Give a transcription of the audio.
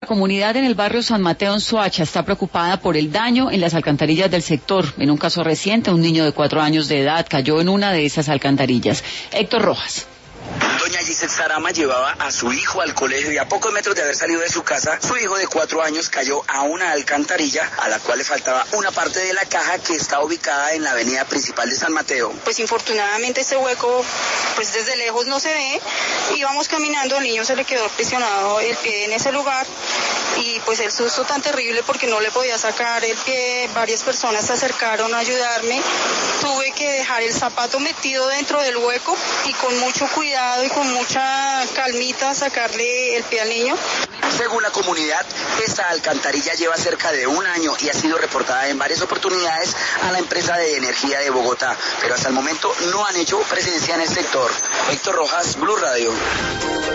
comunidad en el barrio San Mateo en Soacha está preocupada por el daño en las alcantarillas del sector. En un caso reciente, un niño de 4 años de edad cayó en una de esas alcantarillas. Héctor Rojas. Doña Giselle Sarama llevaba a su hijo al colegio y a pocos metros de haber salido de su casa, su hijo de 4 años cayó a una alcantarilla a la cual le faltaba una parte de la caja que está ubicada en la avenida principal de San Mateo. Pues infortunadamente ese hueco, pues desde lejos no se ve. Íbamos caminando, al niño se le quedó presionado el pie en ese lugar y pues el susto tan terrible porque no le podía sacar el pie. Varias personas se acercaron a ayudarme. Tuve que dejar el zapato metido dentro del hueco y con mucho cuidado y con mucha calmita sacarle el pie al niño. Según la comunidad, esta alcantarilla lleva cerca de 1 año y ha sido reportada en varias oportunidades a la empresa de energía de Bogotá, pero hasta el momento no han hecho presencia en el sector. Héctor Rojas, Blue Radio.